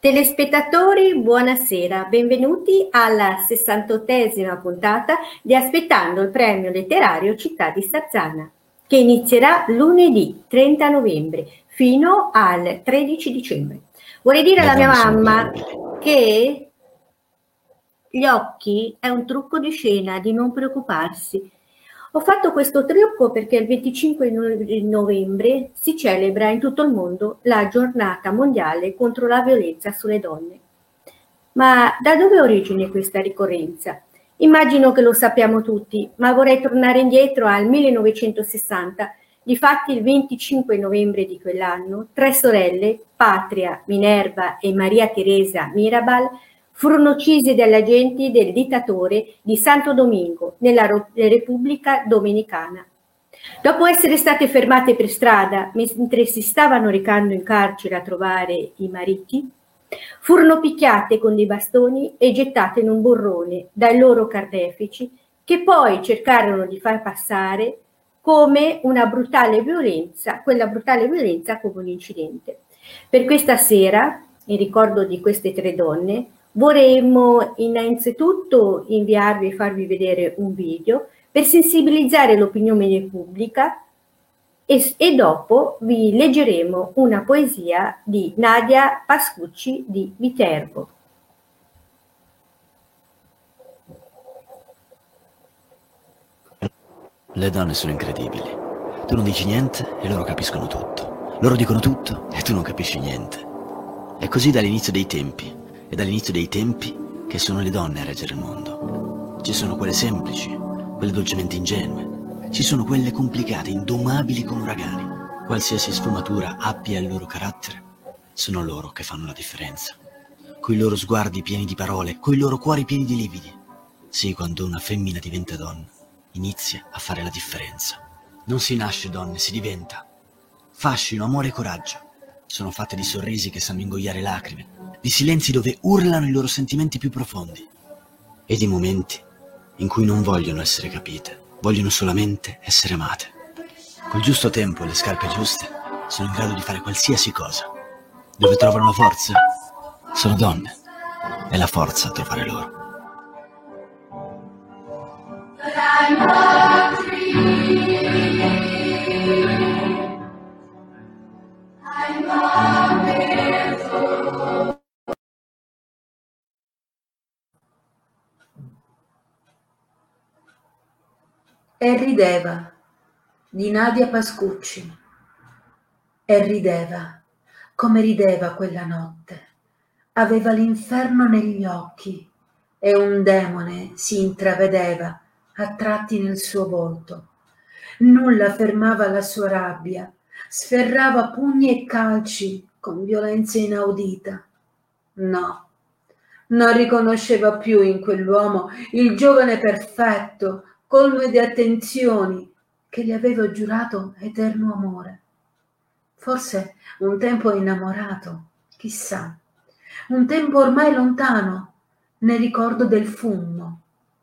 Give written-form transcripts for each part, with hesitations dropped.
Telespettatori, buonasera, benvenuti alla 68esima puntata di Aspettando il premio letterario Città di Sarzana, che inizierà lunedì 30 novembre fino al 13 dicembre. Vorrei dire alla mia mamma che gli occhi è un trucco di scena, di non preoccuparsi. Ho fatto questo trucco perché il 25 novembre si celebra in tutto il mondo la giornata mondiale contro la violenza sulle donne. Ma da dove ha origine questa ricorrenza? Immagino che lo sappiamo tutti, ma vorrei tornare indietro al 1960. Difatti il 25 novembre di quell'anno, tre sorelle, Patria, Minerva e Maria Teresa Mirabal, furono uccisi dagli agenti del dittatore di Santo Domingo, nella Repubblica Dominicana. Dopo essere state fermate per strada mentre si stavano recando in carcere a trovare i mariti, furono picchiate con dei bastoni e gettate in un burrone dai loro carnefici, che poi cercarono di far passare come una brutale violenza, quella brutale violenza come un incidente. Per questa sera, in ricordo di queste tre donne, vorremmo innanzitutto inviarvi e farvi vedere un video per sensibilizzare l'opinione pubblica e dopo vi leggeremo una poesia di Nadia Pascucci di Viterbo. Le donne sono incredibili. Tu non dici niente e loro capiscono tutto. Loro dicono tutto e tu non capisci niente. È così dall'inizio dei tempi. È dall'inizio dei tempi che sono le donne a reggere il mondo. Ci sono quelle semplici, quelle dolcemente ingenue. Ci sono quelle complicate, indomabili come uragani. Qualsiasi sfumatura abbia il loro carattere, sono loro che fanno la differenza. Coi loro sguardi pieni di parole, coi loro cuori pieni di lividi. Sì, quando una femmina diventa donna, inizia a fare la differenza. Non si nasce donne, si diventa. Fascino, amore e coraggio. Sono fatte di sorrisi che sanno ingoiare lacrime, di silenzi dove urlano i loro sentimenti più profondi e di momenti in cui non vogliono essere capite, vogliono solamente essere amate. Col giusto tempo e le scarpe giuste sono in grado di fare qualsiasi cosa. Dove trovano la forza? Sono donne. È la forza a trovare loro. E rideva, di Nadia Pascucci. E rideva, come rideva quella notte. Aveva l'inferno negli occhi e un demone si intravedeva a tratti nel suo volto. Nulla fermava la sua rabbia, sferrava pugni e calci con violenza inaudita. No, non riconosceva più in quell'uomo il giovane perfetto, colmo di attenzioni, che gli aveva giurato eterno amore. Forse un tempo innamorato, chissà, un tempo ormai lontano, nel ricordo del fumo.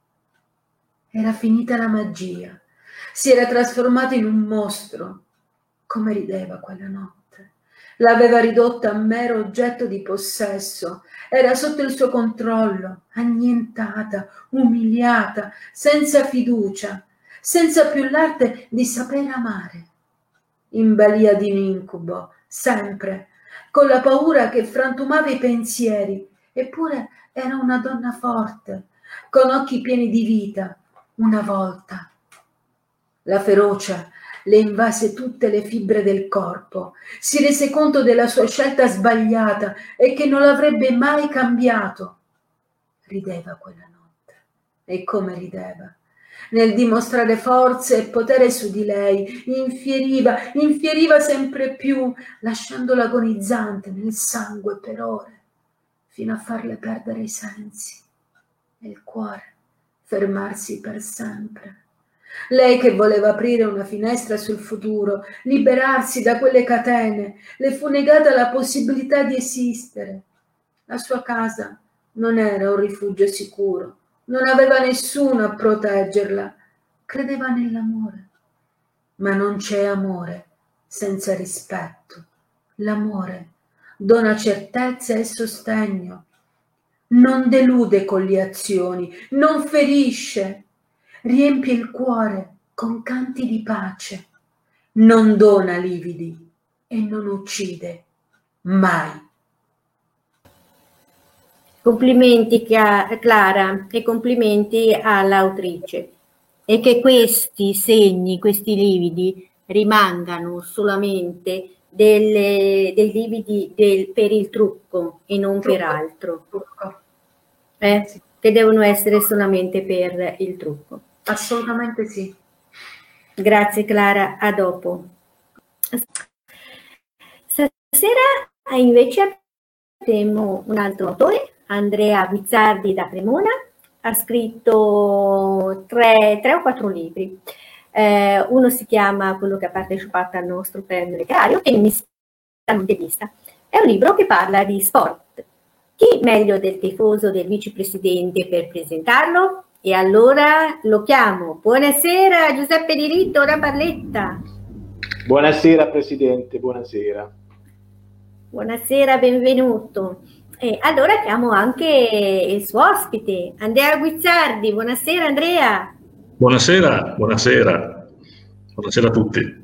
Era finita la magia, si era trasformato in un mostro. Come rideva quella notte. L'aveva ridotta a mero oggetto di possesso, era sotto il suo controllo, annientata, umiliata, senza fiducia, senza più l'arte di saper amare. In balia di un incubo, sempre, con la paura che frantumava i pensieri, eppure era una donna forte, con occhi pieni di vita, una volta. La ferocia le invase tutte le fibre del corpo, si rese conto della sua scelta sbagliata e che non l'avrebbe mai cambiato. Rideva quella notte, e come rideva. Nel dimostrare forza e potere su di lei, infieriva sempre più, lasciandola agonizzante nel sangue per ore, fino a farle perdere i sensi e il cuore fermarsi per sempre. Lei che voleva aprire una finestra sul futuro, liberarsi da quelle catene, le fu negata la possibilità di esistere. La sua casa non era un rifugio sicuro, non aveva nessuno a proteggerla. Credeva nell'amore, ma non c'è amore senza rispetto. L'amore dona certezza e sostegno, non delude con le azioni, non ferisce, riempie il cuore con canti di pace, non dona lividi e non uccide mai. Complimenti Clara e complimenti all'autrice, e che questi segni, questi lividi rimangano solamente dei lividi per il trucco e non per altro, Sì. che devono essere solamente per il trucco. Assolutamente sì. Grazie Clara, a dopo. Stasera invece abbiamo un altro autore, Andrea Guizzardi da Cremona. Ha scritto tre o quattro libri. Uno si chiama, quello che ha partecipato al nostro premio letterario, e mi vista. È un libro che parla di sport. Chi meglio del tifoso del vicepresidente per presentarlo? E allora lo chiamo. Buonasera Giuseppe Diritto da Barletta. Buonasera Presidente, buonasera. Buonasera, benvenuto. E allora chiamo anche il suo ospite, Andrea Guizzardi. Buonasera Andrea. Buonasera, buonasera. Buonasera a tutti.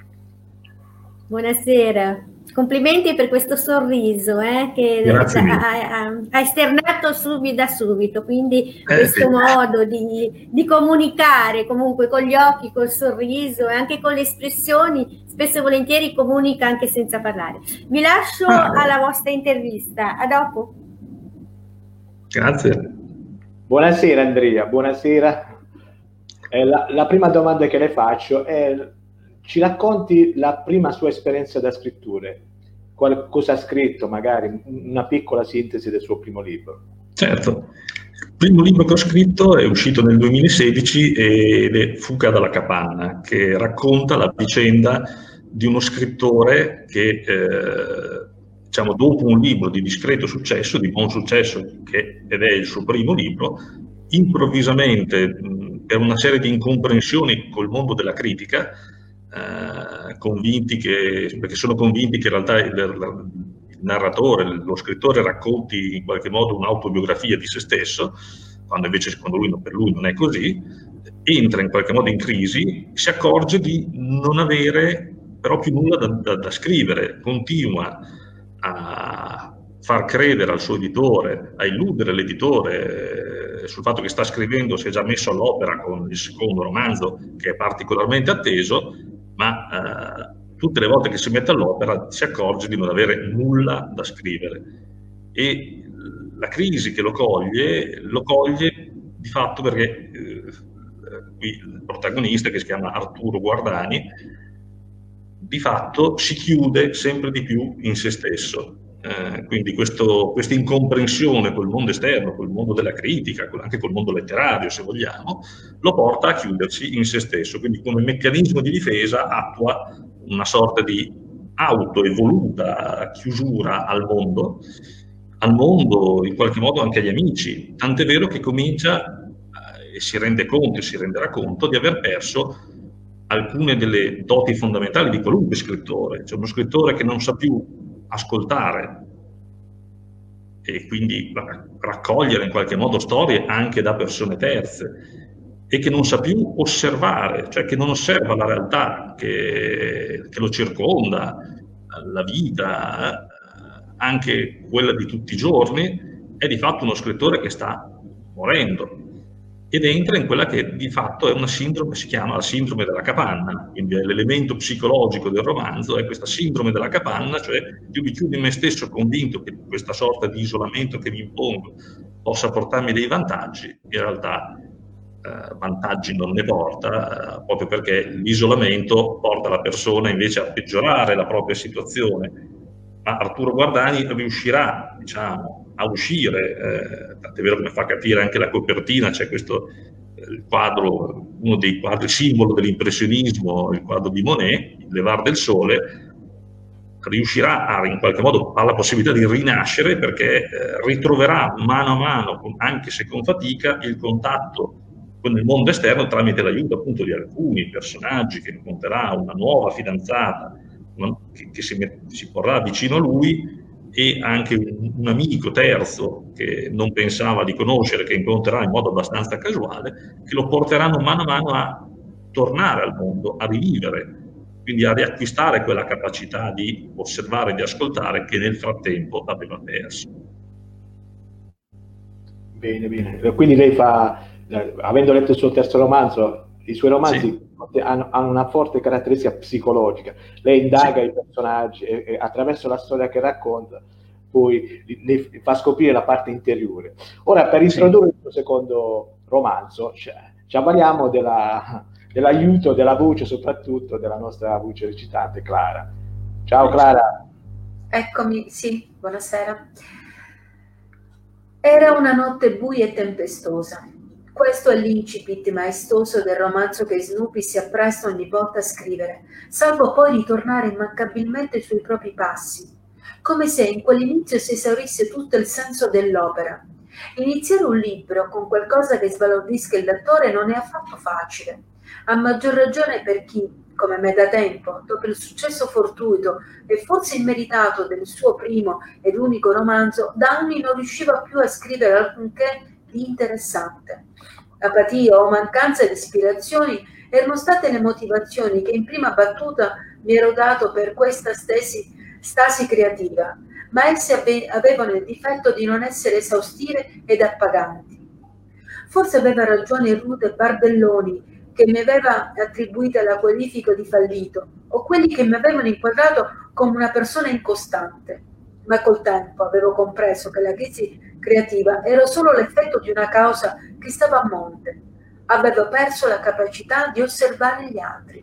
Buonasera. Complimenti per questo sorriso che ha esternato da subito, quindi questo modo di comunicare comunque con gli occhi, col sorriso e anche con le espressioni, spesso e volentieri comunica anche senza parlare. Vi lascio alla vostra intervista, a dopo. Grazie. Buonasera Andrea, buonasera. La prima domanda che le faccio è: ci racconti la prima sua esperienza da scrittore? Cosa ha scritto, magari una piccola sintesi del suo primo libro? Certo, il primo libro che ho scritto è uscito nel 2016 ed è Fuga dalla capanna, che racconta la vicenda di uno scrittore che, diciamo, dopo un libro di discreto successo, di buon successo, ed è il suo primo libro, improvvisamente, per una serie di incomprensioni col mondo della critica, perché sono convinti che in realtà il narratore, lo scrittore racconti in qualche modo un'autobiografia di se stesso, quando invece per lui non è così, entra in qualche modo in crisi, si accorge di non avere però più nulla da scrivere, continua a far credere al suo editore, a illudere l'editore sul fatto che sta scrivendo, si è già messo all'opera con il secondo romanzo che è particolarmente atteso, ma tutte le volte che si mette all'opera si accorge di non avere nulla da scrivere. E la crisi che lo coglie di fatto perché qui il protagonista, che si chiama Arturo Guardani, di fatto si chiude sempre di più in se stesso. Quindi questa incomprensione col mondo esterno, col mondo della critica, anche col mondo letterario se vogliamo, lo porta a chiudersi in se stesso, quindi come meccanismo di difesa attua una sorta di autoevoluta chiusura al mondo, in qualche modo anche agli amici, tant'è vero che comincia e si renderà conto di aver perso alcune delle doti fondamentali di qualunque scrittore. C'è uno scrittore che non sa più ascoltare e quindi raccogliere in qualche modo storie anche da persone terze, e che non sa più osservare, cioè che non osserva la realtà che lo circonda, la vita, anche quella di tutti i giorni. È di fatto uno scrittore che sta morendo ed entra in quella che di fatto è una sindrome, si chiama la sindrome della capanna, quindi è l'elemento psicologico del romanzo, è questa sindrome della capanna, cioè io mi chiudo in me stesso convinto che questa sorta di isolamento che mi impongo possa portarmi dei vantaggi, in realtà vantaggi non ne porta, proprio perché l'isolamento porta la persona invece a peggiorare la propria situazione. Ma Arturo Guardani riuscirà, diciamo, a uscire, tant'è vero che mi fa capire anche la copertina, c'è questo il quadro, uno dei quadri simbolo dell'impressionismo, il quadro di Monet, Il levar del sole, riuscirà in qualche modo, ha la possibilità di rinascere, perché ritroverà mano a mano, anche se con fatica, il contatto con il mondo esterno tramite l'aiuto appunto di alcuni personaggi, che incontrerà una nuova fidanzata che si porrà vicino a lui, e anche un amico terzo che non pensava di conoscere, che incontrerà in modo abbastanza casuale, che lo porteranno mano a mano a tornare al mondo, a rivivere, quindi a riacquistare quella capacità di osservare e di ascoltare che nel frattempo aveva perso. Bene, bene. Quindi lei fa, avendo letto il suo terzo romanzo, i suoi romanzi hanno una forte caratteristica psicologica. Lei indaga i personaggi e attraverso la storia che racconta poi ne fa scoprire la parte interiore. Ora, per introdurre il suo secondo romanzo, ci avvaliamo dell'aiuto della voce, soprattutto della nostra voce recitante, Clara. Ciao Clara. Eccomi, sì, buonasera. Era una notte buia e tempestosa. Questo è l'incipit maestoso del romanzo che Snoopy si appresta ogni volta a scrivere, salvo poi ritornare immancabilmente sui propri passi, come se in quell'inizio si esaurisse tutto il senso dell'opera. Iniziare un libro con qualcosa che sbalordisca il lettore non è affatto facile, a maggior ragione per chi, come me da tempo, dopo il successo fortuito e forse immeritato del suo primo ed unico romanzo, da anni non riusciva più a scrivere alcunché di interessante. Apatia o mancanza di ispirazioni erano state le motivazioni che in prima battuta mi ero dato per questa stasi creativa, ma esse avevano il difetto di non essere esaustive ed appaganti. Forse aveva ragione Rude Bardelloni, che mi aveva attribuita la qualifica di fallito, o quelli che mi avevano inquadrato come una persona incostante. Ma col tempo avevo compreso che la crisi creativa era solo l'effetto di una causa che stava a monte. Avevo perso la capacità di osservare gli altri.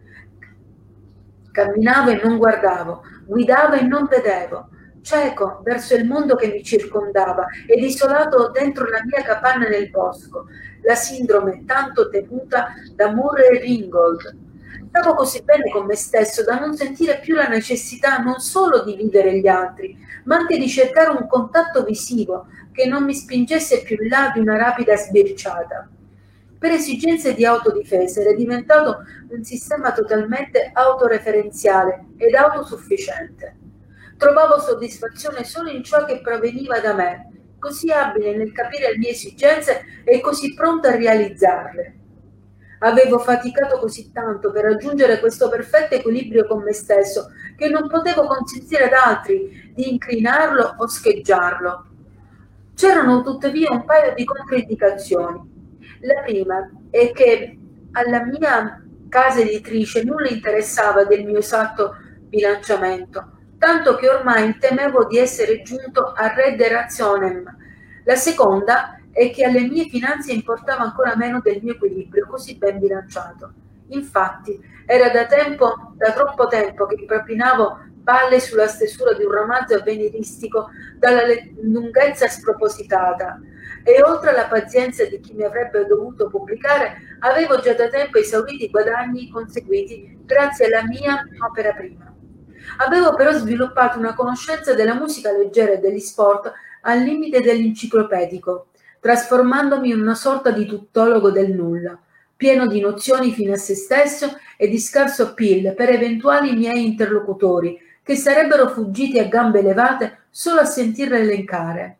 Camminavo e non guardavo, guidavo e non vedevo, cieco verso il mondo che mi circondava ed isolato dentro la mia capanna nel bosco, la sindrome tanto temuta da Murray Ringgold. Stavo così bene con me stesso da non sentire più la necessità non solo di vivere gli altri, ma anche di cercare un contatto visivo che non mi spingesse più in là di una rapida sbirciata. Per esigenze di autodifesa era diventato un sistema totalmente autoreferenziale ed autosufficiente. Trovavo soddisfazione solo in ciò che proveniva da me, così abile nel capire le mie esigenze e così pronta a realizzarle. Avevo faticato così tanto per raggiungere questo perfetto equilibrio con me stesso che non potevo consentire ad altri di incrinarlo o scheggiarlo. C'erano tuttavia un paio di controindicazioni. La prima è che alla mia casa editrice nulla interessava del mio esatto bilanciamento, tanto che ormai temevo di essere giunto a redde rationem. La seconda è che alle mie finanze importava ancora meno del mio equilibrio così ben bilanciato. Infatti, era da troppo tempo che propinavo palle sulla stesura di un romanzo avveniristico dalla lunghezza spropositata, e oltre alla pazienza di chi mi avrebbe dovuto pubblicare, avevo già da tempo esaurito i guadagni conseguiti grazie alla mia opera prima. Avevo però sviluppato una conoscenza della musica leggera e degli sport al limite dell'enciclopedico, trasformandomi in una sorta di tuttologo del nulla, pieno di nozioni fine a se stesso e di scarso appeal per eventuali miei interlocutori, che sarebbero fuggiti a gambe levate solo a sentirle elencare.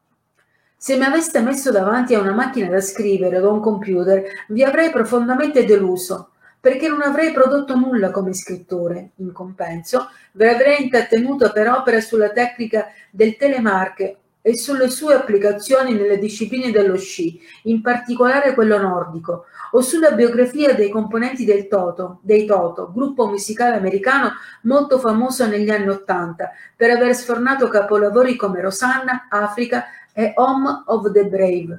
Se mi aveste messo davanti a una macchina da scrivere o a un computer, vi avrei profondamente deluso, perché non avrei prodotto nulla come scrittore. In compenso, vi avrei intrattenuto per opere sulla tecnica del telemark e sulle sue applicazioni nelle discipline dello sci, in particolare quello nordico, o sulla biografia dei componenti dei Toto, gruppo musicale americano molto famoso negli anni '80, per aver sfornato capolavori come Rosanna, Africa e Home of the Brave.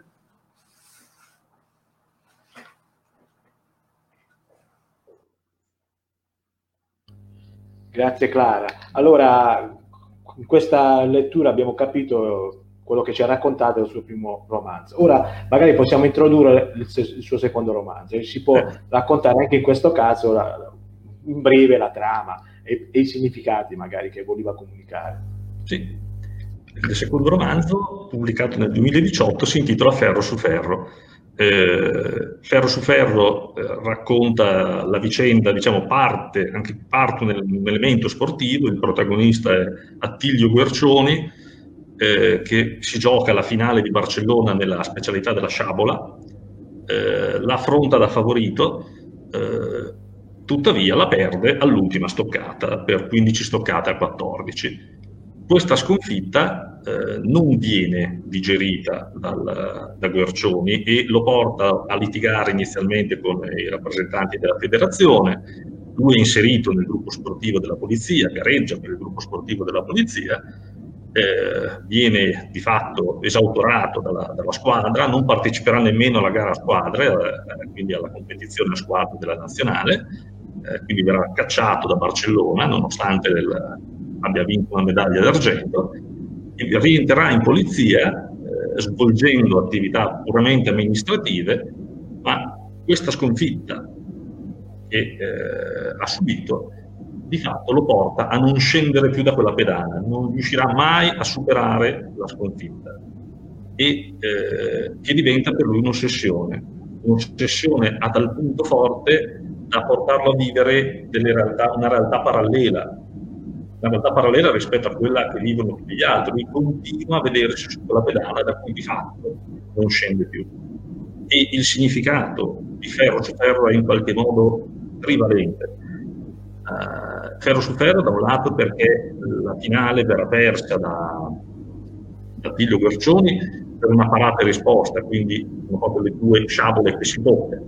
Grazie Clara. Allora, in questa lettura abbiamo capito quello che ci ha raccontato del suo primo romanzo. Ora magari possiamo introdurre il suo secondo romanzo. Si può raccontare anche in questo caso in breve la trama e i significati magari che voleva comunicare. Sì. Il secondo romanzo, pubblicato nel 2018, si intitola Ferro su ferro. Ferro su Ferro racconta la vicenda, diciamo, parte un elemento sportivo. Il protagonista è Attilio Guercioni, che si gioca la finale di Barcellona nella specialità della sciabola, l'affronta da favorito, tuttavia la perde all'ultima stoccata per 15 stoccate a 14. Questa sconfitta non viene digerita da Guercioni e lo porta a litigare inizialmente con i rappresentanti della federazione. Lui è inserito nel gruppo sportivo della polizia, gareggia per il gruppo sportivo della polizia, viene di fatto esautorato dalla squadra, non parteciperà nemmeno alla gara a squadre, quindi alla competizione a squadre della nazionale, quindi verrà cacciato da Barcellona nonostante abbia vinto una medaglia d'argento, e rientrerà in polizia svolgendo attività puramente amministrative, ma questa sconfitta che ha subito di fatto lo porta a non scendere più da quella pedana, non riuscirà mai a superare la sconfitta, e che diventa per lui un'ossessione a tal punto forte da portarlo a vivere una realtà parallela rispetto a quella che vivono tutti gli altri. Lui continua a vedersi su quella pedana da cui di fatto non scende più. E il significato di Ferro su Ferro è in qualche modo trivalente. Ferro su Ferro da un lato perché la finale verrà persa da Attilio Guercioni per una parata e risposta, quindi sono proprio le due sciabole che si toccano.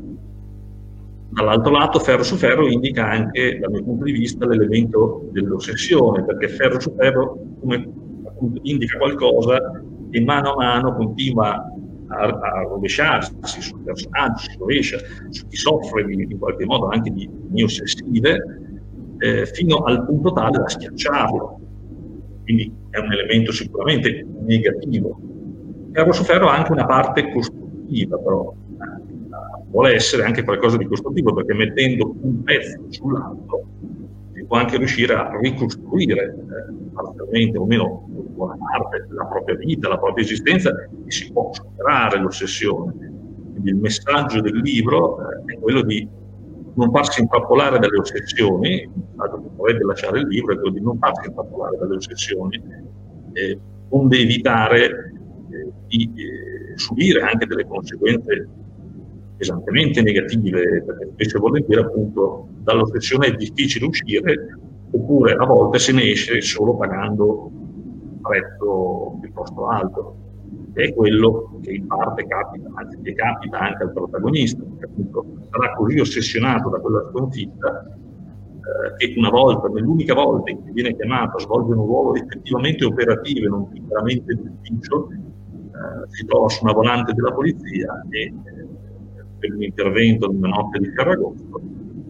Dall'altro lato Ferro su Ferro indica anche, dal mio punto di vista, l'elemento dell'ossessione, perché Ferro su Ferro, come appunto indica qualcosa, e mano a mano continua a rovesciarsi sul personaggio, si rovescia su chi soffre in qualche modo anche di ossessive, fino al punto tale da schiacciarlo. Quindi è un elemento sicuramente negativo. Ferro su Ferro ha anche una parte costruttiva, però vuole essere anche qualcosa di costruttivo, perché mettendo un pezzo sull'altro si può anche riuscire a ricostruire parzialmente, o meno buona parte, la propria vita, la propria esistenza, e si può superare l'ossessione. Quindi il messaggio del libro è quello di non farsi intrappolare dalle ossessioni. Il messaggio che vorrete lasciare il libro è quello di non farsi intrappolare dalle ossessioni, onde evitare di subire anche delle conseguenze pesantemente negative, perché spesso e volentieri appunto dall'ossessione è difficile uscire, oppure a volte se ne esce solo pagando un prezzo piuttosto alto. È quello che in parte capita, anzi che capita anche al protagonista, perché appunto sarà così ossessionato da quella sconfitta che una volta, nell'unica volta in cui viene chiamato a svolgere un ruolo effettivamente operativo e non veramente d'ufficio, si trova su una volante della polizia e per un intervento in una notte di Ferragosto,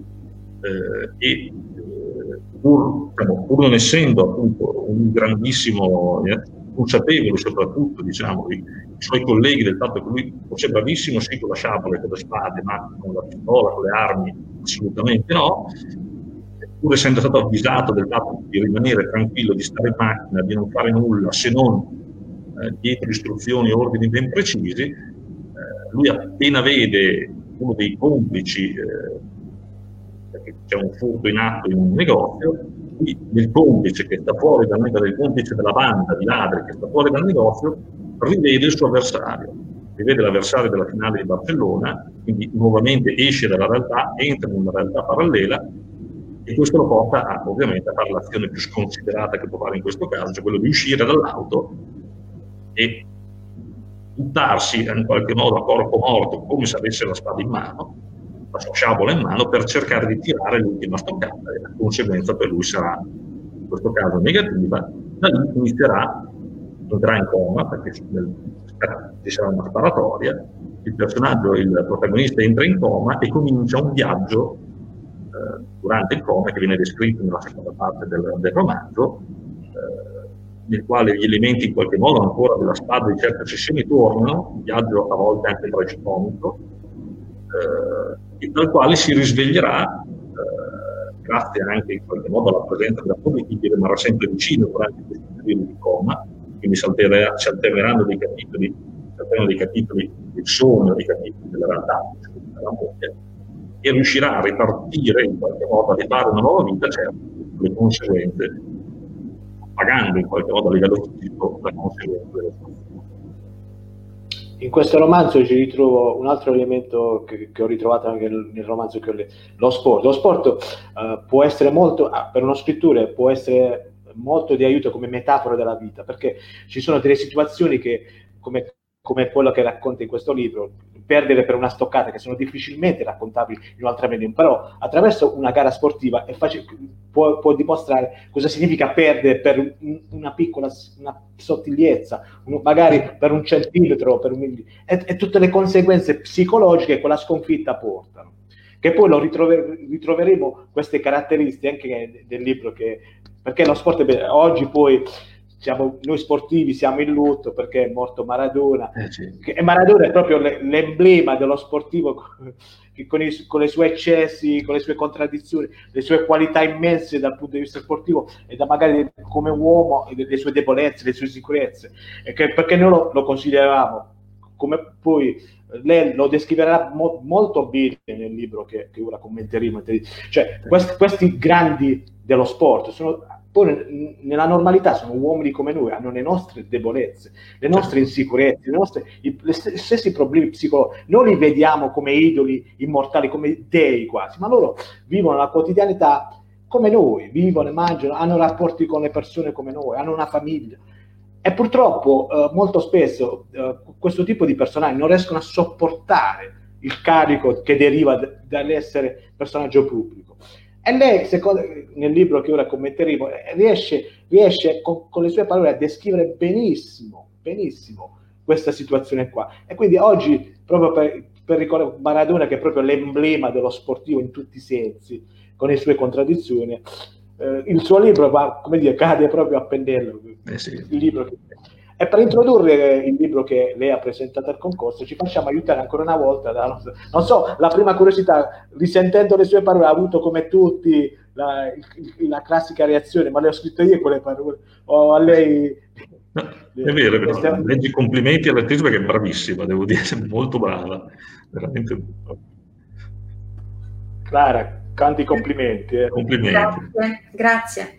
pur non essendo appunto un grandissimo consapevole, soprattutto diciamo i suoi colleghi, del fatto che lui fosse bravissimo sì con la sciabola e con le spade, ma con la pistola, con le armi assolutamente no, pur essendo stato avvisato del fatto di rimanere tranquillo, di stare in macchina, di non fare nulla se non dietro istruzioni e ordini ben precisi, lui appena vede uno dei complici, perché c'è un furto in atto in un negozio, il complice che sta fuori del complice della banda di ladri che sta fuori dal negozio, rivede il suo avversario, rivede l'avversario della finale di Barcellona, quindi nuovamente esce dalla realtà, entra in una realtà parallela, e questo lo porta ovviamente a fare l'azione più sconsiderata che può fare in questo caso, cioè quello di uscire dall'auto e buttarsi in qualche modo a corpo morto, come se avesse la spada in mano, la sua sciabola in mano, per cercare di tirare l'ultima stoccata, e la conseguenza per lui sarà in questo caso negativa. Da lì entrerà in coma, perché ci sarà una sparatoria, il personaggio, il protagonista entra in coma e comincia un viaggio durante il coma, che viene descritto nella seconda parte del romanzo, nel quale gli elementi in qualche modo ancora della spada di certe sessioni tornano, un viaggio a volte anche tragicomico, e dal quale si risveglierà, grazie anche in qualche modo alla presenza della politica, che rimarrà sempre vicino durante questo periodo di coma, quindi si alterneranno dei capitoli l'interpretazione dei capitoli del sogno, dei capitoli della realtà della moglie, e riuscirà a ripartire in qualche modo, a rifare una nuova vita, certo, le conseguenze, pagando in qualche modo a livello fisico la conseguenza delle sue. In questo romanzo ci ritrovo un altro elemento che ho ritrovato anche nel romanzo che ho letto, lo sport. Lo sport può essere molto, per uno scrittore, può essere molto di aiuto come metafora della vita, perché ci sono delle situazioni che, come quello che racconta in questo libro, perdere per una stoccata, che sono difficilmente raccontabili in un'altra medium, però attraverso una gara sportiva è facile, può dimostrare cosa significa perdere per una piccola sottigliezza, magari per un centimetro, per un millimetro, e tutte le conseguenze psicologiche che quella sconfitta portano. Che poi lo ritroveremo queste caratteristiche anche del libro, perché lo sport oggi poi noi sportivi siamo in lutto perché è morto Maradona, e Maradona è proprio l'emblema dello sportivo, che con i suoi eccessi, con le sue contraddizioni, le sue qualità immense dal punto di vista sportivo, e da magari come uomo le sue debolezze, le sue sicurezze, perché noi lo consideravamo, come poi lei lo descriverà molto bene nel libro che ora commenteremo, cioè questi grandi dello sport poi nella normalità sono uomini come noi, hanno le nostre debolezze, le nostre insicurezze, gli stessi problemi psicologici. Noi li vediamo come idoli immortali, come dei quasi, ma loro vivono la quotidianità come noi, vivono, mangiano, hanno rapporti con le persone come noi, hanno una famiglia. E purtroppo molto spesso questo tipo di personaggi non riescono a sopportare il carico che deriva dall'essere personaggio pubblico. E lei, nel libro che ora commenteremo, riesce con le sue parole a descrivere benissimo questa situazione qua. E quindi oggi, proprio per ricordare Maradona, che è proprio l'emblema dello sportivo in tutti i sensi, con le sue contraddizioni, il suo libro cade proprio a pennello. Sì. Il libro e per introdurre il libro che lei ha presentato al concorso ci facciamo aiutare ancora una volta non so, la prima curiosità, risentendo le sue parole, ha avuto come tutti la classica reazione: ma le ho scritto io quelle parole, o a lei? No, è vero. Leggi i complimenti all'attrice, perché è bravissima, devo dire, è molto brava, veramente. Clara, tanti complimenti. Complimenti. Grazie.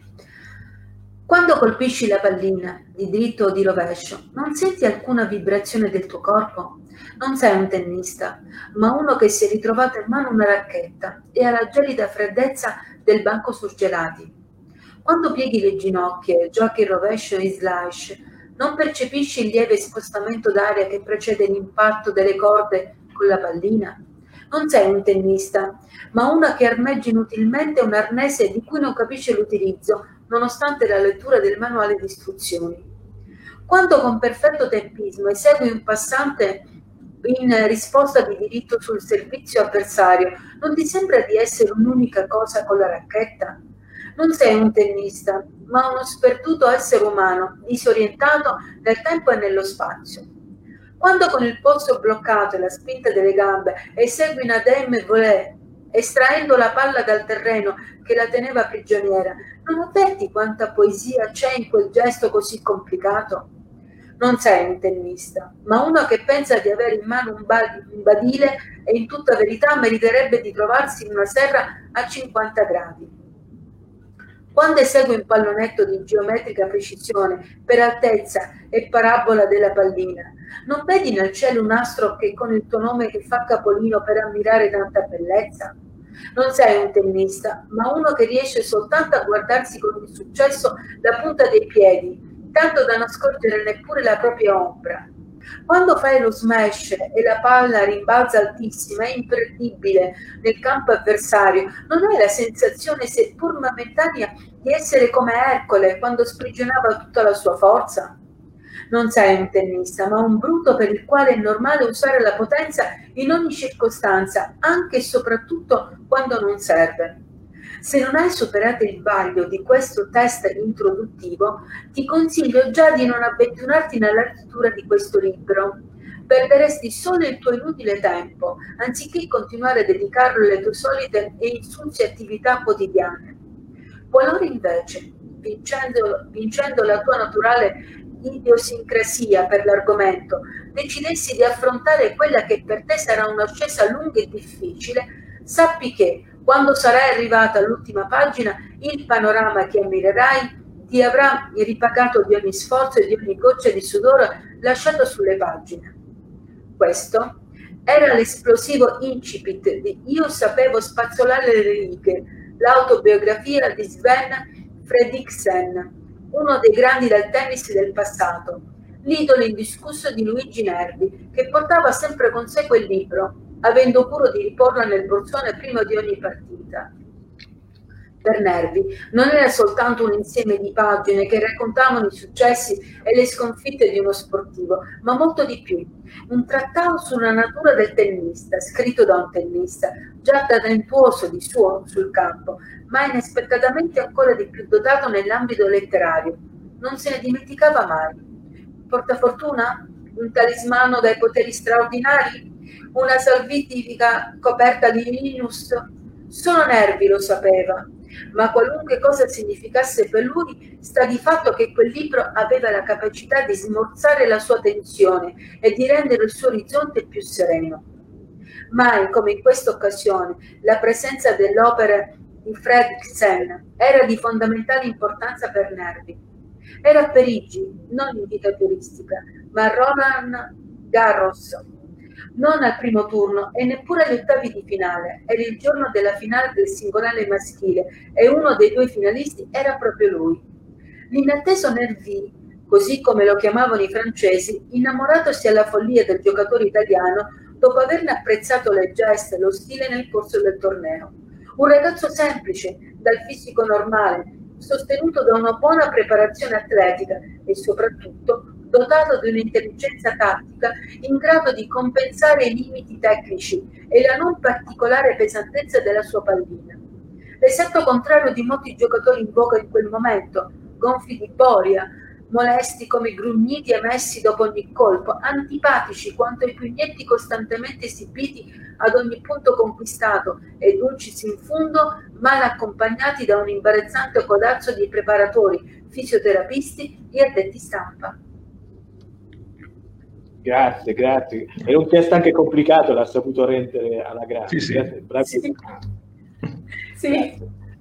Quando colpisci la pallina, di dritto o di rovescio, non senti alcuna vibrazione del tuo corpo? Non sei un tennista, ma uno che si è ritrovato in mano una racchetta e ha la gelida freddezza del banco surgelati. Quando pieghi le ginocchia e giochi il rovescio in slash, non percepisci il lieve spostamento d'aria che precede l'impatto delle corde con la pallina? Non sei un tennista, ma uno che armeggia inutilmente un arnese di cui non capisce l'utilizzo, nonostante la lettura del manuale di istruzioni. Quando con perfetto tempismo esegui un passante in risposta di diritto sul servizio avversario, non ti sembra di essere un'unica cosa con la racchetta? Non sei un tennista, ma uno sperduto essere umano, disorientato nel tempo e nello spazio. Quando con il polso bloccato e la spinta delle gambe esegui una dame volée, estraendo la palla dal terreno che la teneva prigioniera, non avverti quanta poesia c'è in quel gesto così complicato? Non sei un tennista, ma uno che pensa di avere in mano un badile e in tutta verità meriterebbe di trovarsi in una serra a 50 gradi. Quando esegui un pallonetto di geometrica precisione per altezza e parabola della pallina, non vedi nel cielo un astro che con il tuo nome che fa capolino per ammirare tanta bellezza? Non sei un tennista, ma uno che riesce soltanto a guardarsi con il successo la punta dei piedi, tanto da non scorgere neppure la propria ombra. Quando fai lo smash e la palla rimbalza altissima e imperdibile nel campo avversario, non hai la sensazione, seppur momentanea, di essere come Ercole quando sprigionava tutta la sua forza? Non sei un tennista, ma un bruto per il quale è normale usare la potenza in ogni circostanza, anche e soprattutto quando non serve. Se non hai superato il vaglio di questo test introduttivo, ti consiglio già di non avventurarti nella lettura di questo libro. Perderesti solo il tuo inutile tempo, anziché continuare a dedicarlo alle tue solite e insulse attività quotidiane. Qualora invece, vincendo la tua naturale idiosincrasia per l'argomento, decidessi di affrontare quella che per te sarà un'ascesa lunga e difficile, sappi che, quando sarai arrivata all'ultima pagina, il panorama che ammirerai ti avrà ripagato di ogni sforzo e di ogni goccia di sudore lasciato sulle pagine. Questo era l'esplosivo incipit di Io sapevo spazzolare le righe, l'autobiografia di Sven Fredriksen, uno dei grandi del tennis del passato, l'idolo indiscusso di Luigi Nervi, che portava sempre con sé quel libro, avendo cura di riporlo nel borsone prima di ogni partita. Per Nervi non era soltanto un insieme di pagine che raccontavano i successi e le sconfitte di uno sportivo, ma molto di più. Un trattato sulla natura del tennista, scritto da un tennista, già talentuoso di suo sul campo, ma inaspettatamente ancora di più dotato nell'ambito letterario. Non se ne dimenticava mai. Portafortuna? Un talismano dai poteri straordinari? Una salvifica coperta di Linus? Solo Nervi lo sapeva. Ma qualunque cosa significasse per lui, sta di fatto che quel libro aveva la capacità di smorzare la sua tensione e di rendere il suo orizzonte più sereno. Mai come in questa occasione la presenza dell'opera di Fredriksen era di fondamentale importanza per Nervi. Era a Parigi, non in vita turistica, ma a Roland Garros, non al primo turno e neppure agli ottavi di finale. Era il giorno della finale del singolare maschile e uno dei due finalisti era proprio lui. L'inatteso Nervi, così come lo chiamavano i francesi, innamoratosi alla follia del giocatore italiano dopo averne apprezzato le gesta e lo stile nel corso del torneo. Un ragazzo semplice, dal fisico normale, sostenuto da una buona preparazione atletica e soprattutto dotato di un'intelligenza tattica in grado di compensare i limiti tecnici e la non particolare pesantezza della sua pallina. L'esatto contrario di molti giocatori in voga in quel momento, gonfi di boria, molesti come i grugniti emessi dopo ogni colpo, antipatici quanto i pugnetti costantemente esibiti ad ogni punto conquistato e dulcis in fundo, mal accompagnati da un imbarazzante codazzo di preparatori, fisioterapisti e addetti stampa. Grazie, grazie. È un test anche complicato, l'ha saputo rendere alla grande. Sì. Bravissimo. Sì.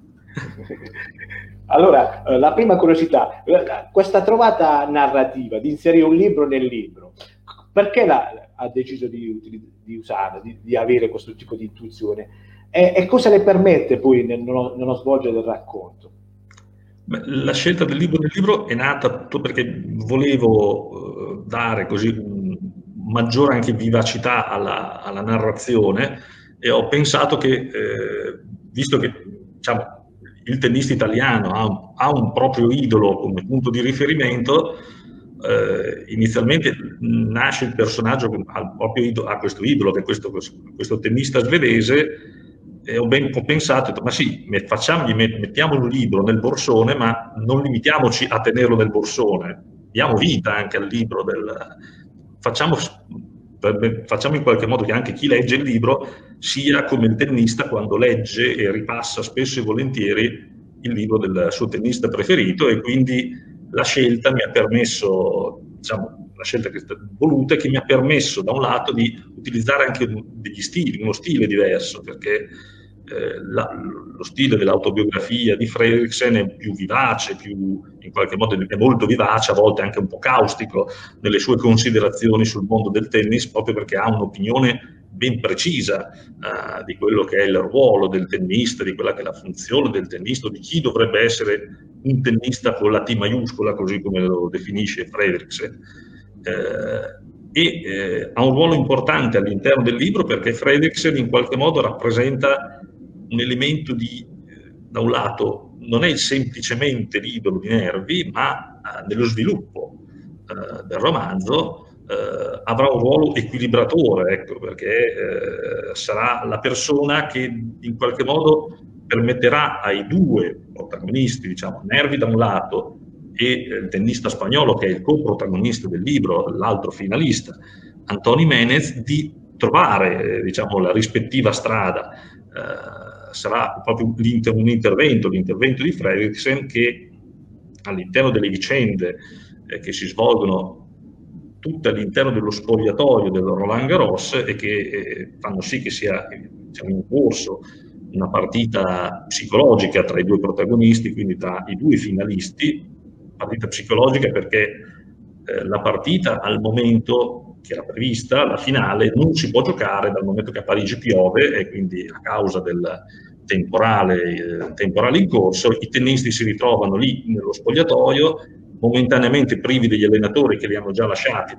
Allora, la prima curiosità, questa trovata narrativa di inserire un libro nel libro, perché ha deciso di usare, di avere questo tipo di intuizione e cosa le permette poi nello svolgere del racconto? Beh, la scelta del libro è nata perché volevo dare così maggiore anche vivacità alla narrazione e ho pensato che, visto che diciamo, il tennista italiano ha un proprio idolo come punto di riferimento, inizialmente nasce il personaggio che ha questo idolo, che è questo tennista svedese, e ho pensato, ma sì, mettiamo un libro nel borsone, ma non limitiamoci a tenerlo nel borsone, diamo vita anche al libro, facciamo in qualche modo che anche chi legge il libro sia come il tennista quando legge e ripassa spesso e volentieri il libro del suo tennista preferito, e quindi la scelta mi ha permesso, diciamo, la scelta che è stata voluta, che mi ha permesso da un lato di utilizzare anche degli stili, uno stile diverso, perché lo stile dell'autobiografia di Fredriksen è più vivace, in qualche modo è molto vivace, a volte anche un po' caustico nelle sue considerazioni sul mondo del tennis, proprio perché ha un'opinione ben precisa di quello che è il ruolo del tennista, di quella che è la funzione del tennista, di chi dovrebbe essere un tennista con la T maiuscola, così come lo definisce Fredriksen. Ha un ruolo importante all'interno del libro perché Fredriksen in qualche modo rappresenta un elemento da un lato, non è semplicemente l'idolo di Nervi, ma nello sviluppo del romanzo avrà un ruolo equilibratore, ecco, perché sarà la persona che in qualche modo permetterà ai due protagonisti, diciamo, Nervi da un lato e il tennista spagnolo che è il coprotagonista del libro, l'altro finalista, Antoni Ménez, di trovare diciamo, la rispettiva strada. Sarà proprio l'intervento di Fredriksen che all'interno delle vicende che si svolgono tutte all'interno dello spogliatoio del Roland Garros e che fanno sì che sia, diciamo, in corso una partita psicologica tra i due protagonisti, quindi tra i due finalisti. Partita psicologica perché la partita al momento che era prevista, la finale, non si può giocare dal momento che a Parigi piove e quindi a causa del temporale in corso i tennisti si ritrovano lì nello spogliatoio, momentaneamente privi degli allenatori che li hanno già lasciati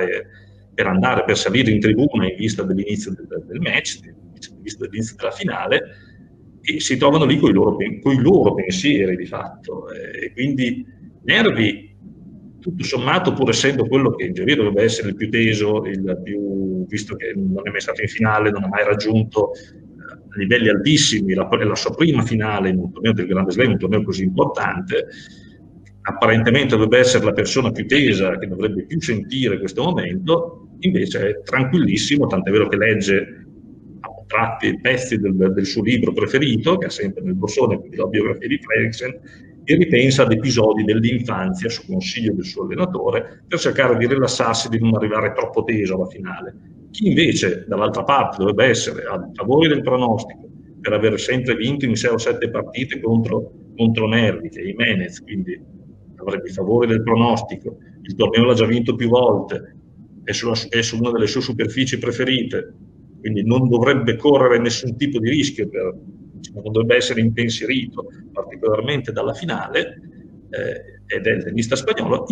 per salire in tribuna in vista dell'inizio del match, in vista dell'inizio della finale, e si trovano lì con i loro pensieri di fatto. E quindi Nervi, tutto sommato, pur essendo quello che in teoria dovrebbe essere il più teso, visto che non è mai stato in finale, non ha mai raggiunto livelli altissimi, la sua prima finale in un torneo del Grande Slam, un torneo così importante, apparentemente dovrebbe essere la persona più tesa che dovrebbe più sentire questo momento, invece è tranquillissimo, tant'è vero che legge a tratti pezzi del suo libro preferito, che ha sempre nel borsone, quindi la biografia di Fredriksen, e ripensa ad episodi dell'infanzia su consiglio del suo allenatore per cercare di rilassarsi, di non arrivare troppo teso alla finale. Chi invece dall'altra parte dovrebbe essere a favore del pronostico per aver sempre vinto in 6 o 7 partite contro Nervi, che è Jimenez, quindi avrebbe i favori del pronostico, il torneo l'ha già vinto più volte, è su una delle sue superfici preferite, quindi non dovrebbe correre nessun tipo di rischio, non dovrebbe essere impensierito particolarmente dalla finale, ed è il tennista spagnolo.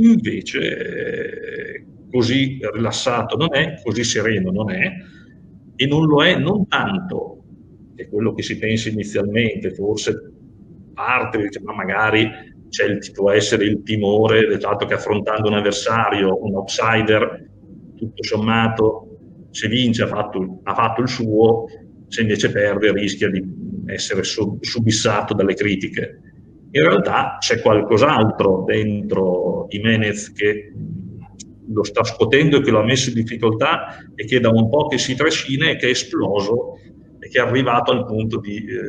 Invece così rilassato non è, così sereno non è, e non lo è non tanto, che è quello che si pensa inizialmente, forse parte, dice, ma magari può essere il timore del fatto che affrontando un avversario, un outsider, tutto sommato, se vince ha fatto il suo, se invece perde rischia di essere subissato dalle critiche. In realtà c'è qualcos'altro dentro Jimenez che lo sta scuotendo e che lo ha messo in difficoltà e che da un po' che si trascina e che è esploso e che è arrivato al punto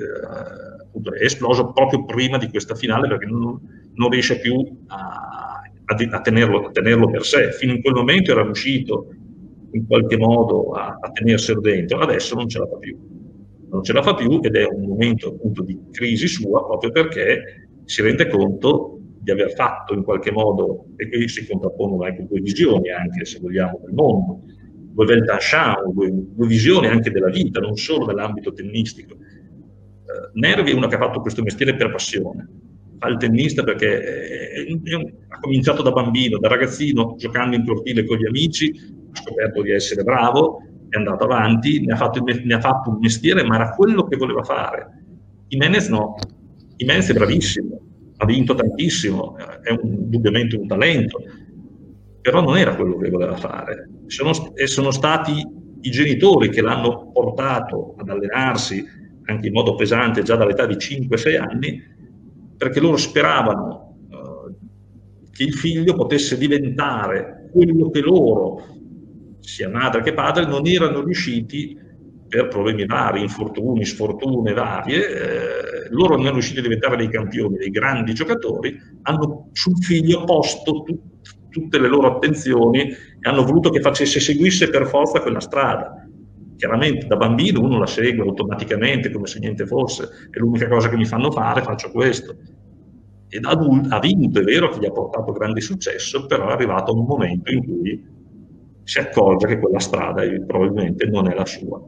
è esploso proprio prima di questa finale, perché non riesce più a tenerlo per sé. Fino in quel momento era riuscito in qualche modo a tenerselo dentro, adesso non ce la fa più ed è un momento appunto di crisi sua, proprio perché si rende conto di aver fatto in qualche modo, e qui si contrappongono anche due visioni, anche se vogliamo, del mondo, due Weltanschauung, due visioni anche della vita, non solo nell'ambito tennistico. Nervi è uno che ha fatto questo mestiere per passione, fa il tennista perché ha cominciato da bambino, da ragazzino, giocando in cortile con gli amici, ha scoperto di essere bravo, è andato avanti, ne ha fatto un mestiere, ma era quello che voleva fare. Jimenez no, Jimenez è bravissimo, ha vinto tantissimo, è indubbiamente un talento, però non era quello che voleva fare. Sono stati i genitori che l'hanno portato ad allenarsi anche in modo pesante già dall'età di 5-6 anni, perché loro speravano che il figlio potesse diventare quello che loro, sia madre che padre, non erano riusciti per problemi vari, infortuni, sfortune varie. Loro non erano riusciti a diventare dei campioni, dei grandi giocatori, hanno sul figlio posto tutte le loro attenzioni e hanno voluto che seguisse per forza quella strada. Chiaramente da bambino uno la segue automaticamente come se niente fosse, è l'unica cosa che mi fanno fare, faccio questo. E da adulto ha vinto, è vero che gli ha portato grande successo, però è arrivato un momento in cui si accorge che quella strada probabilmente non è la sua.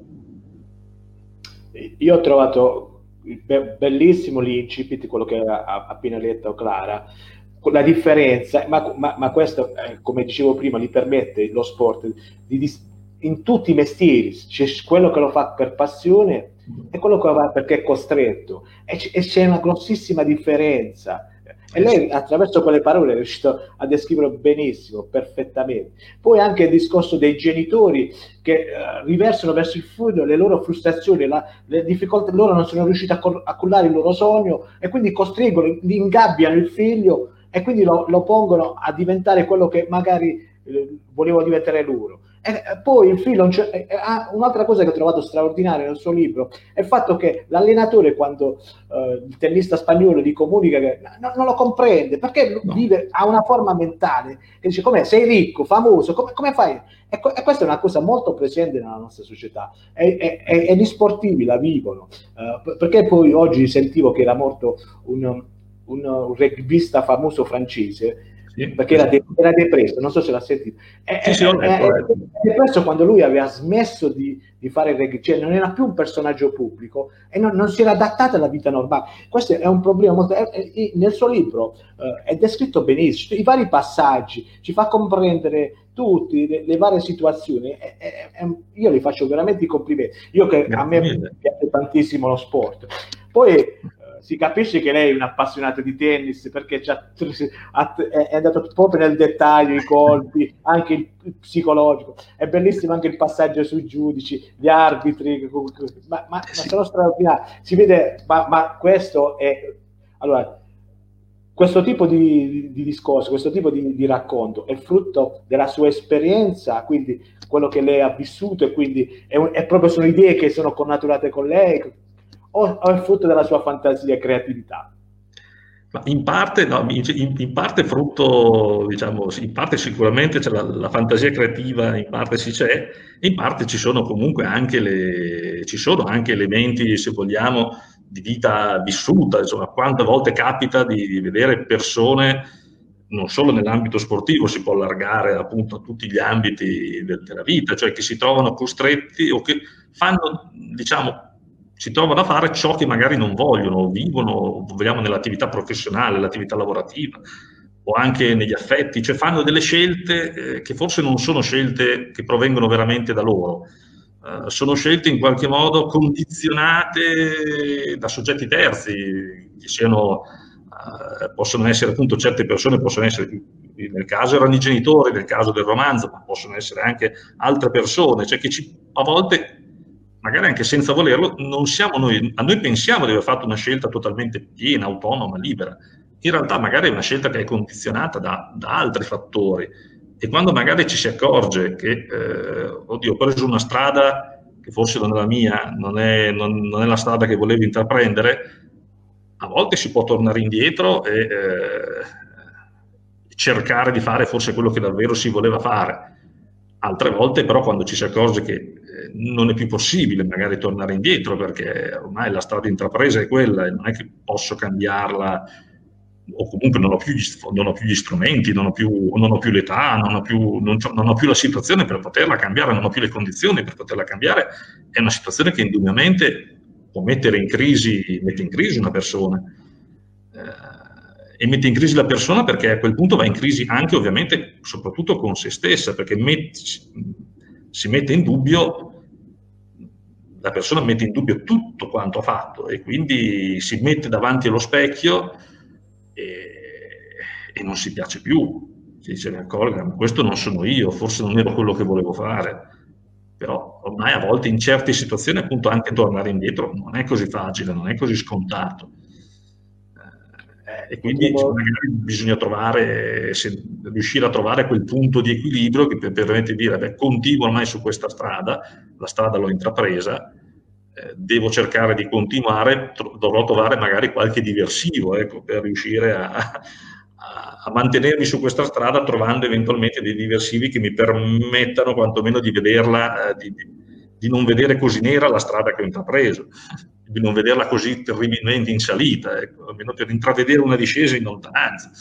Io ho trovato bellissimo l'incipit, quello che ha appena detto Clara, la differenza, ma questo, come dicevo prima, gli permette lo sport in tutti i mestieri, c'è quello che lo fa per passione e quello che lo fa perché è costretto, e c'è una grossissima differenza. E lei attraverso quelle parole è riuscito a descriverlo benissimo, perfettamente. Poi anche il discorso dei genitori che riversano verso il figlio le loro frustrazioni, le difficoltà, loro non sono riusciti a cullare il loro sogno e quindi costringono, li ingabbiano il figlio e quindi lo pongono a diventare quello che magari volevano diventare loro. Poi il filo, un'altra cosa che ho trovato straordinaria nel suo libro è il fatto che l'allenatore, quando il tennista spagnolo gli comunica che non lo comprende, perché ha una forma mentale che dice: com'è, sei ricco, famoso, come fai? E questa è una cosa molto presente nella nostra società, e gli sportivi la vivono, perché poi oggi sentivo che era morto un rugbista famoso francese, perché era depresso, non so se l'ha sentito. Era depresso quando lui aveva smesso di fare il rugby, cioè non era più un personaggio pubblico e non si era adattato alla vita normale. Questo è un problema molto. Nel suo libro è descritto benissimo i vari passaggi, ci fa comprendere tutte le varie situazioni. Io li faccio veramente i complimenti. A me piace tantissimo lo sport. Poi si capisce che lei è un'appassionata di tennis, perché è andato proprio nel dettaglio, i colpi, anche il psicologico. È bellissimo anche il passaggio sui giudici, gli arbitri, ma sono straordinari. Si vede, ma questo è... Allora, questo tipo di discorso, questo tipo di racconto è frutto della sua esperienza, quindi quello che lei ha vissuto, e quindi è proprio sono idee che sono connaturate con lei, o è frutto della sua fantasia e creatività? Ma in parte no, in parte frutto, diciamo, in parte sicuramente c'è la fantasia creativa, in parte sì c'è, in parte ci sono comunque anche ci sono anche elementi, se vogliamo, di vita vissuta. Insomma, quante volte capita di vedere persone, non solo nell'ambito sportivo, si può allargare appunto a tutti gli ambiti della vita, cioè che si trovano costretti o che fanno, diciamo, si trovano a fare ciò che magari non vogliono, vivono, vogliamo, nell'attività professionale, l'attività lavorativa o anche negli affetti, cioè fanno delle scelte che forse non sono scelte che provengono veramente da loro, sono scelte in qualche modo condizionate da soggetti terzi, che siano, possono essere appunto certe persone, possono essere, nel caso erano i genitori, nel caso del romanzo, ma possono essere anche altre persone, cioè che a volte, magari anche senza volerlo, non siamo noi pensiamo di aver fatto una scelta totalmente piena, autonoma, libera. In realtà magari è una scelta che è condizionata da altri fattori, e quando magari ci si accorge che oddio, ho preso una strada che forse non è la mia, non è la strada che volevo intraprendere, a volte si può tornare indietro e cercare di fare forse quello che davvero si voleva fare. Altre volte però, quando ci si accorge che non è più possibile magari tornare indietro, perché ormai la strada intrapresa è quella e non è che posso cambiarla, o comunque non ho più gli strumenti, non ho più l'età, non ho più la situazione per poterla cambiare, non ho più le condizioni per poterla cambiare, è una situazione che indubbiamente può mette in crisi una persona. E mette in crisi la persona perché a quel punto va in crisi anche, ovviamente, soprattutto con se stessa, perché si mette in dubbio, la persona mette in dubbio tutto quanto ha fatto, e quindi si mette davanti allo specchio e non si piace più. Si dice: mi accorgo, questo non sono io, forse non ero quello che volevo fare. Però ormai a volte in certe situazioni, appunto, anche tornare indietro non è così facile, non è così scontato. E quindi magari bisogna riuscire a trovare quel punto di equilibrio che permette di dire: continuo ormai su questa strada, la strada l'ho intrapresa, devo cercare di continuare, dovrò trovare magari qualche diversivo, ecco, per riuscire a mantenermi su questa strada, trovando eventualmente dei diversivi che mi permettano quantomeno di vederla, di non vedere così nera la strada che ho intrapreso, di non vederla così terribilmente in salita, ecco, almeno per intravedere una discesa in lontananza.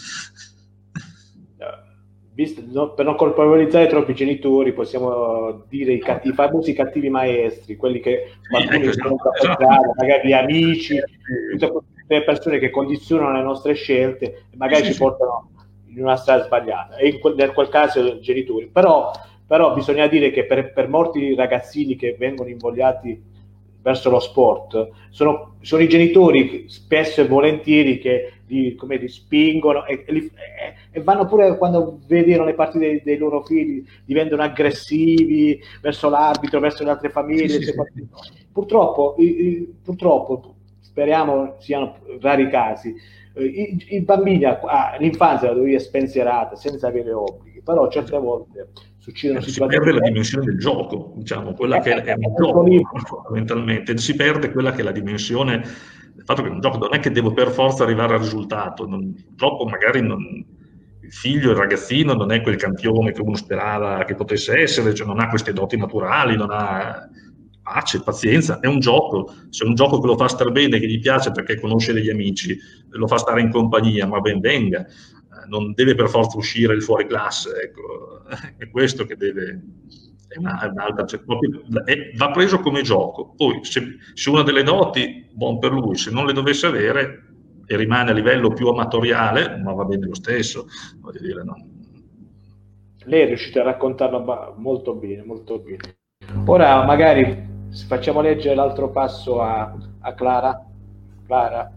Per non colpevolizzare troppi genitori, possiamo dire i famosi cattivi maestri, quelli che magari gli amici, tutte le persone che condizionano le nostre scelte e magari ci portano in una strada sbagliata, e in quel caso i genitori. Però bisogna dire che per molti ragazzini che vengono invogliati verso lo sport, sono i genitori spesso e volentieri che li spingono e vanno pure, quando vedono le partite dei loro figli, diventano aggressivi verso l'arbitro, verso le altre famiglie. Sì. Purtroppo, speriamo siano rari casi, i bambini l'infanzia la devono spensierata senza avere obblighi, però certe volte Si perde la dimensione del gioco, diciamo, quella che è un gioco fondamentalmente, si perde quella che è la dimensione del fatto che è un gioco non è che devo per forza arrivare al risultato, troppo magari il figlio, il ragazzino non è quel campione che uno sperava che potesse essere, cioè non ha queste doti naturali, non ha pace, pazienza, è un gioco, se è un gioco che lo fa star bene, che gli piace perché conosce degli amici, lo fa stare in compagnia, ma ben venga. Non deve per forza uscire il fuori classe, ecco, è questo che deve, è un'altra, cioè, va preso come gioco. Poi se una delle doti, buon per lui, se non le dovesse avere e rimane a livello più amatoriale, ma va bene lo stesso, voglio dire, no. Lei è riuscita a raccontarlo molto bene, molto bene. Ora magari facciamo leggere l'altro passo a Clara. Clara.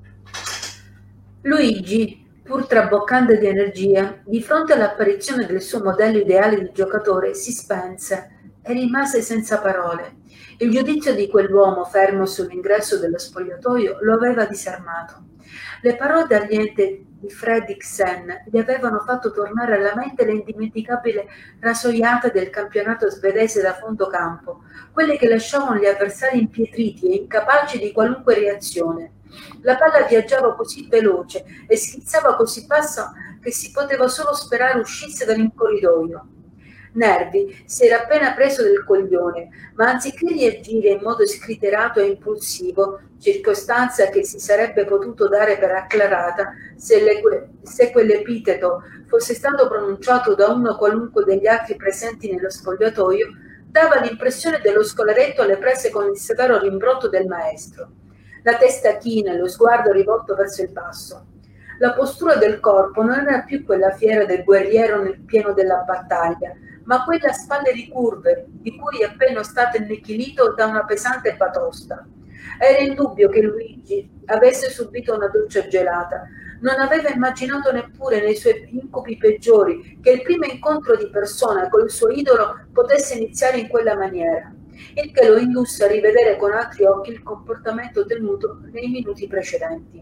Luigi, pur traboccando di energia, di fronte all'apparizione del suo modello ideale di giocatore, si spense e rimase senza parole. Il giudizio di quell'uomo fermo sull'ingresso dello spogliatoio lo aveva disarmato. Le parole taglienti di Fredriksen gli avevano fatto tornare alla mente le indimenticabili rasoiate del campionato svedese da fondo campo, quelle che lasciavano gli avversari impietriti e incapaci di qualunque reazione. La palla viaggiava così veloce e schizzava così basso che si poteva solo sperare uscisse dal corridoio. Nervi si era appena preso del coglione, ma anziché reagire in modo scriteriato e impulsivo, circostanza che si sarebbe potuto dare per acclarata se quell'epiteto fosse stato pronunciato da uno qualunque degli altri presenti nello spogliatoio, dava l'impressione dello scolaretto alle prese con il severo rimbrotto del maestro. La testa china e lo sguardo rivolto verso il basso. La postura del corpo non era più quella fiera del guerriero nel pieno della battaglia, ma quella a spalle ricurve, di cui è appena stato annichilito da una pesante batosta. Era indubbio che Luigi avesse subito una doccia gelata. Non aveva immaginato neppure nei suoi incubi peggiori che il primo incontro di persona col suo idolo potesse iniziare in quella maniera, il che lo indusse a rivedere con altri occhi il comportamento tenuto nei minuti precedenti.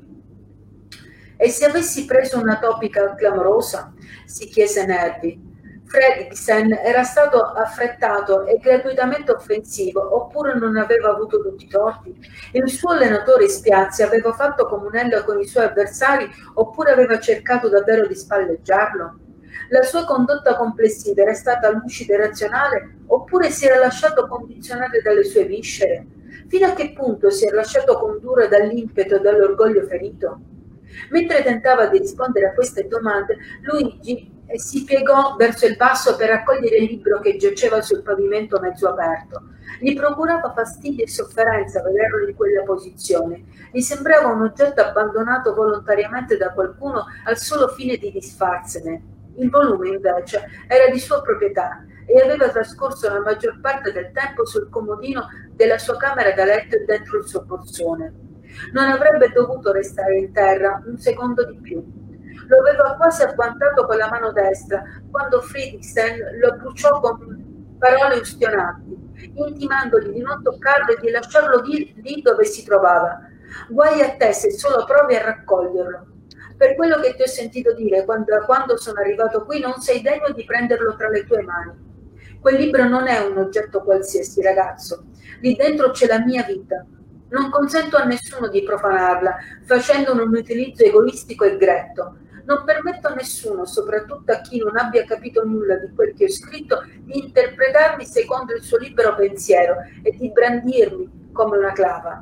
E se avessi preso una topica clamorosa? Si chiese Nervi. Fredriksen era stato affrettato e gratuitamente offensivo, oppure non aveva avuto tutti i torti? Il suo allenatore Spiazzi aveva fatto comunello con i suoi avversari, oppure aveva cercato davvero di spalleggiarlo? La sua condotta complessiva era stata lucida e razionale, oppure si era lasciato condizionare dalle sue viscere? Fino a che punto si era lasciato condurre dall'impeto e dall'orgoglio ferito? Mentre tentava di rispondere a queste domande, Luigi si piegò verso il basso per raccogliere il libro che giaceva sul pavimento mezzo aperto. Gli procurava fastidio e sofferenza vederlo in quella posizione. Gli sembrava un oggetto abbandonato volontariamente da qualcuno al solo fine di disfarsene. Il volume, invece, era di sua proprietà e aveva trascorso la maggior parte del tempo sul comodino della sua camera da letto e dentro il suo borsone. Non avrebbe dovuto restare in terra un secondo di più. Lo aveva quasi agguantato con la mano destra quando Fredriksen lo bruciò con parole ustionanti, intimandogli di non toccarlo e di lasciarlo lì dove si trovava. Guai a te se solo provi a raccoglierlo. Per quello che ti ho sentito dire quando sono arrivato qui, non sei degno di prenderlo tra le tue mani. Quel libro non è un oggetto qualsiasi, ragazzo. Lì dentro c'è la mia vita. Non consento a nessuno di profanarla, facendone un utilizzo egoistico e gretto. Non permetto a nessuno, soprattutto a chi non abbia capito nulla di quel che ho scritto, di interpretarmi secondo il suo libero pensiero e di brandirmi come una clava.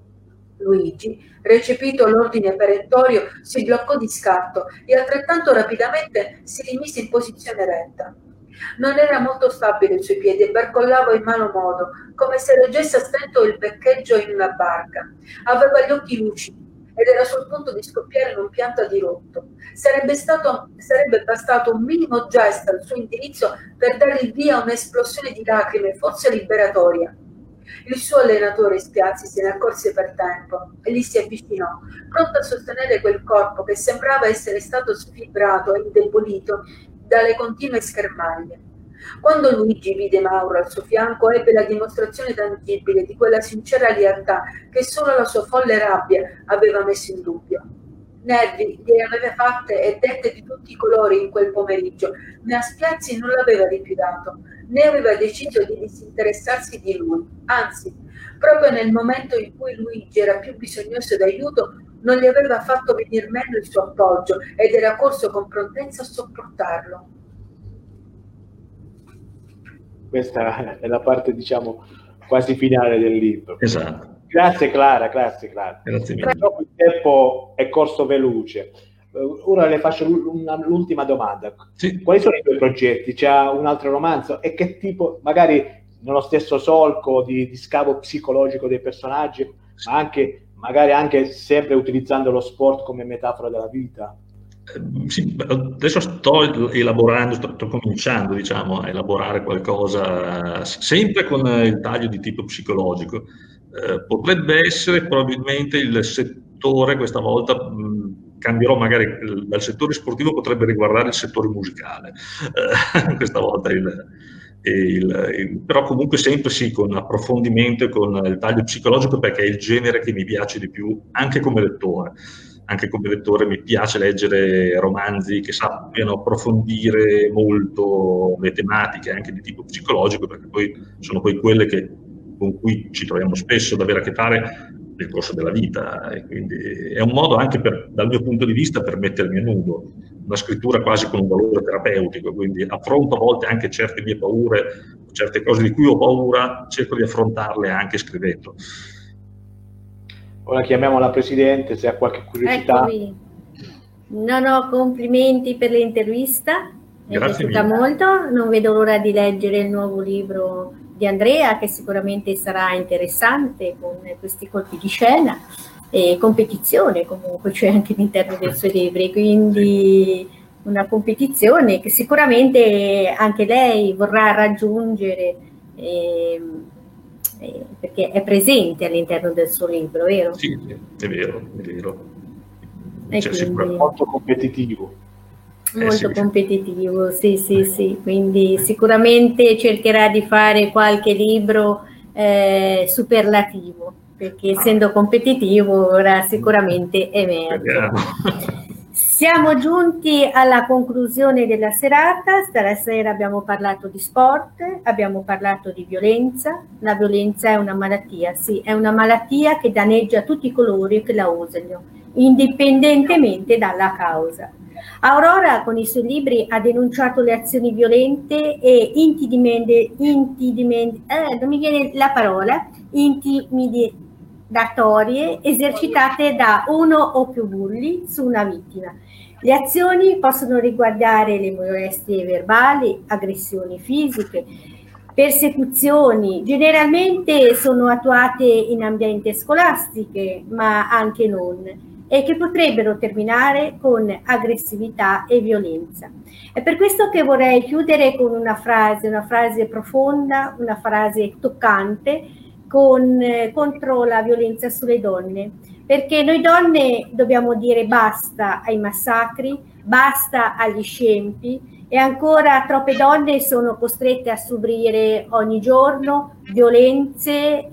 Luigi, recepito l'ordine perentorio, si bloccò di scatto e altrettanto rapidamente si rimise in posizione retta. Non era molto stabile ai suoi piedi e barcollava in malo modo, come se reggesse a stento il beccheggio in una barca. Aveva gli occhi lucidi ed era sul punto di scoppiare in un pianto a dirotto. Sarebbe bastato un minimo gesto al suo indirizzo per dare il via a un'esplosione di lacrime, forse liberatoria. Il suo allenatore Spiazzi se ne accorse per tempo e gli si avvicinò, pronto a sostenere quel corpo che sembrava essere stato sfibrato e indebolito dalle continue schermaglie. Quando Luigi vide Mauro al suo fianco, ebbe la dimostrazione tangibile di quella sincera lealtà che solo la sua folle rabbia aveva messo in dubbio. Nervi gliene aveva fatte e dette di tutti i colori in quel pomeriggio, ma Spiazzi non l'aveva rifiutato, né aveva deciso di disinteressarsi di lui. Anzi, proprio nel momento in cui Luigi era più bisognoso d'aiuto, non gli aveva fatto venir meno il suo appoggio ed era corso con prontezza a sopportarlo. Questa è la parte, diciamo, quasi finale del libro. Esatto. Grazie Clara, grazie Clara. Grazie mille. Il tempo è corso veloce. Ora le faccio l'ultima domanda. Sì. Quali sono i tuoi progetti? C'è un altro romanzo? E che tipo, magari nello stesso solco di scavo psicologico dei personaggi, ma anche, magari anche sempre utilizzando lo sport come metafora della vita? Sì, adesso sto elaborando, sto cominciando, diciamo, a elaborare qualcosa sempre con il taglio di tipo psicologico. Potrebbe essere probabilmente il settore, questa volta cambierò magari dal settore sportivo, potrebbe riguardare il settore musicale, questa volta però comunque sempre sì, con approfondimento e con il taglio psicologico, perché è il genere che mi piace di più anche come lettore. Anche come lettore mi piace leggere romanzi che sappiano approfondire molto le tematiche anche di tipo psicologico, perché poi sono poi quelle con cui ci troviamo spesso ad avere a che fare nel corso della vita, e quindi è un modo anche dal mio punto di vista per mettermi a nudo, una scrittura quasi con un valore terapeutico, quindi affronto a volte anche certe mie paure, certe cose di cui ho paura, cerco di affrontarle anche scrivendo. Ora chiamiamo la Presidente se ha qualche curiosità. Eccomi. No, complimenti per l'intervista, mi è piaciuta molto, non vedo l'ora di leggere il nuovo libro di Andrea, che sicuramente sarà interessante, con questi colpi di scena e competizione comunque c'è anche all'interno dei suoi libri, quindi una competizione che sicuramente anche lei vorrà raggiungere, perché è presente all'interno del suo libro, vero? Sì, è vero, è vero. Cioè, molto competitivo. Molto competitivo, sì, quindi sicuramente cercherà di fare qualche libro superlativo, perché essendo competitivo ora sicuramente emerge. Siamo giunti alla conclusione della serata. Stasera abbiamo parlato di sport, abbiamo parlato di violenza. La violenza è una malattia, sì, è una malattia che danneggia tutti i colori che la usano, indipendentemente dalla causa. Aurora con i suoi libri ha denunciato le azioni violente e non mi viene la parola, intimidatorie esercitate da uno o più bulli su una vittima. Le azioni possono riguardare le molestie verbali, aggressioni fisiche, persecuzioni, generalmente sono attuate in ambienti scolastiche, ma anche non, e che potrebbero terminare con aggressività e violenza. È per questo che vorrei chiudere con una frase profonda, una frase toccante contro la violenza sulle donne, perché noi donne dobbiamo dire basta ai massacri, basta agli scempi, e ancora troppe donne sono costrette a subire ogni giorno violenze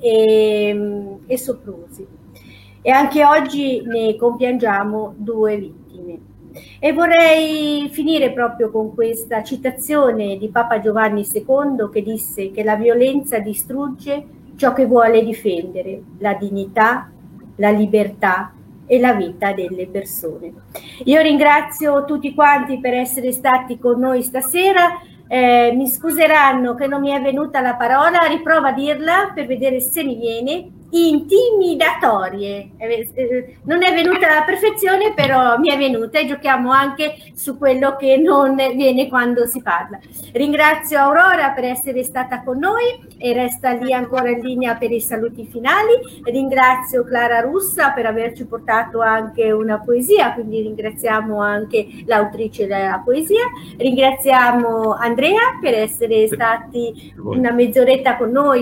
e soprusi. E anche oggi ne compiangiamo 2 vittime. E vorrei finire proprio con questa citazione di Papa Giovanni II, che disse che la violenza distrugge ciò che vuole difendere, la dignità, la libertà e la vita delle persone. Io ringrazio tutti quanti per essere stati con noi stasera. Mi scuseranno che non mi è venuta la parola, riprovo a dirla per vedere se mi viene. Intimidatorie, non è venuta alla perfezione, però mi è venuta, e giochiamo anche su quello che non viene quando si parla. Ringrazio Aurora per essere stata con noi e resta lì ancora in linea per i saluti finali. Ringrazio Clara Russa per averci portato anche una poesia, quindi ringraziamo anche l'autrice della poesia. Ringraziamo Andrea per essere stati una mezz'oretta con noi,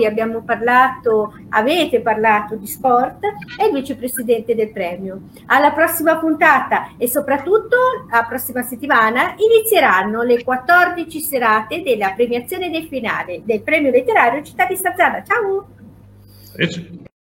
avete parlato di sport, e il vicepresidente del premio. Alla prossima puntata, e soprattutto la prossima settimana inizieranno le 14 serate della premiazione del finale del premio letterario Città di Sarzana. Ciao!